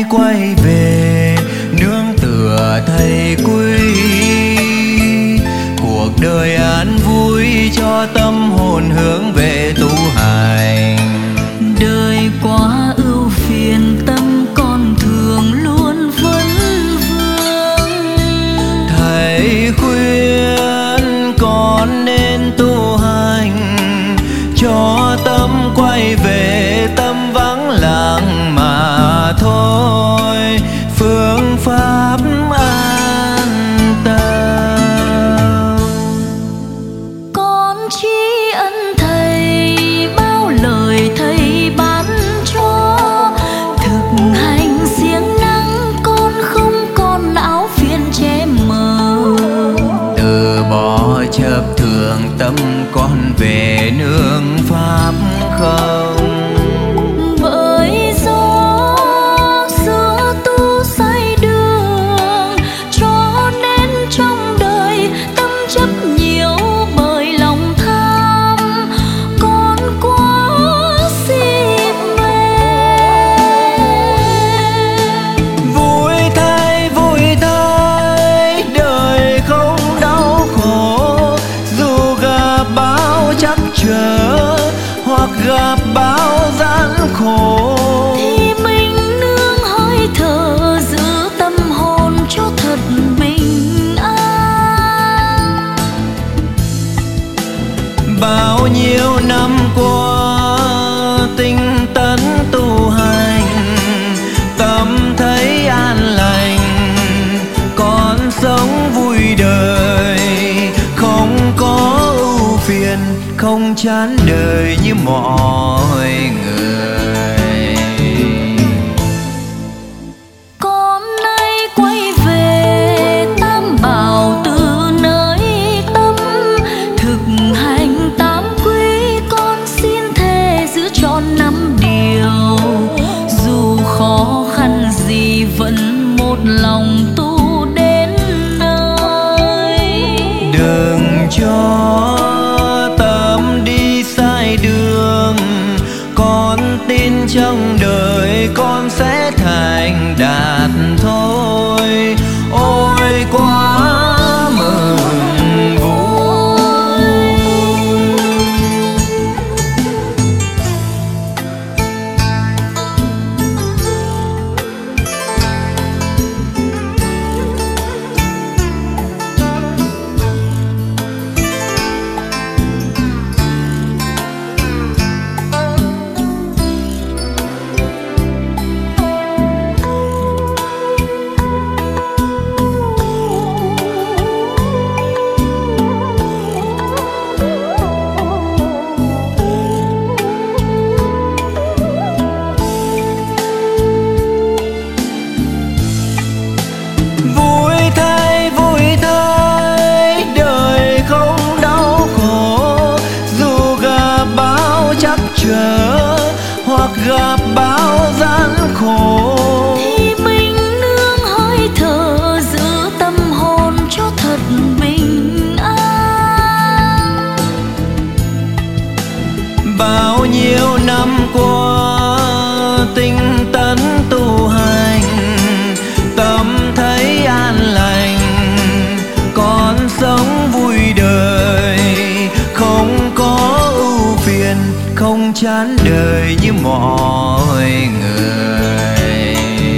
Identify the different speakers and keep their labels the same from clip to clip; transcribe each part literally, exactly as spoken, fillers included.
Speaker 1: quay về nương tựa thầy quý. Cuộc đời an vui cho tâm hồn hướng về tu hành.
Speaker 2: Đời quá ưu phiền tâm con thường luôn vấn vương.
Speaker 1: Thầy khuyên con nên tu hành cho tâm quay về tâm vắng lặng mà thôi. Phương pháp an tâm.
Speaker 2: Con tri ân thầy bao lời thầy ban cho. Thực hành siêng năng con không còn áo phiền che mờ.
Speaker 1: Từ bỏ chấp thường tâm con về nương pháp không.
Speaker 2: Bởi gió xưa tu sai đường, cho nên trong đời tâm chấp nhiều bởi lòng tham. Con quá si mê.
Speaker 1: Vui thay vui thay đời không đau khổ. Dù gặp bao trắc trở hoặc gặp bao gian khổ,
Speaker 2: Thì mình nương hơi thở giữ tâm hồn cho thật bình an.
Speaker 1: bao nhiêu năm qua tinh tấn tu hành, tâm thấy an lành. Con sống vui đời không có ưu phiền, không chán đời như mọi người.
Speaker 2: Con nay quay về tam bảo từ nơi tâm. Thực hành tám quý con xin thề giữ trọn năm điều. Dù khó khăn gì vẫn một lòng tu đến nơi.
Speaker 1: Đừng cho tâm đi sai đường, con tin trong đời con sẽ thành đạt thôi. Ôi quá mừng vui. Vui thay vui thay đời không đau khổ. Dù gặp bao trắc trở hoặc gặp bao gian khổ,
Speaker 2: Thì mình nương hơi thở giữ tâm hồn cho thật bình an.
Speaker 1: bao nhiêu năm qua tinh tấn tu hành, tâm thấy an lành. Con sống vui đời không có ưu phiền, không chán đời như mọi người.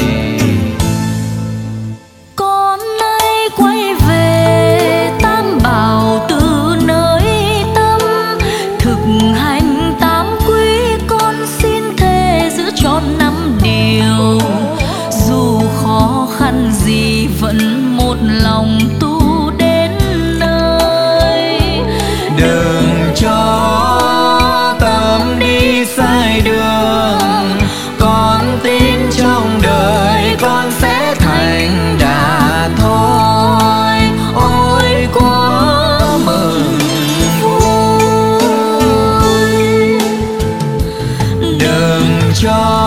Speaker 2: Con nay quay về tam bảo từ nơi tâm. Thực hành tám quý con xin thề giữ trọn năm điều. Dù khó khăn gì vẫn một lòng tu đến nơi.
Speaker 1: Đừng cho tâm đi sai đường, con tin trong đời con sẽ thành đạt thôi. Ôi quá mừng vui. Đừng cho